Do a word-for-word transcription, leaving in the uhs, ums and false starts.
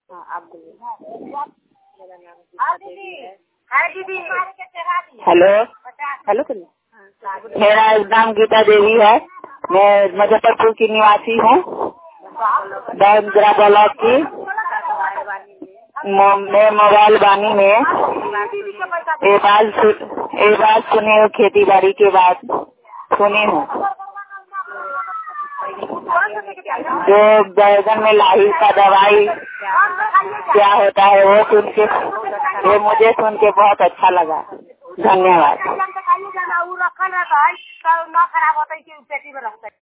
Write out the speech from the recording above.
हाँ आप बोलिए। हेलो हेलो करिए। मेरा नाम गीता देवी है। मैं मुजफ्फरपुर की निवासी हूँ। ब्लॉक की। मैं मोबाइल बानी में ये बात ये बात सुनी हूँ, खेती बाड़ी के बाद सुनी हूँ जो बैगन में लाही का दवाई क्या होता है वो सुन के वो मुझे सुन के बहुत अच्छा लगा। धन्यवाद।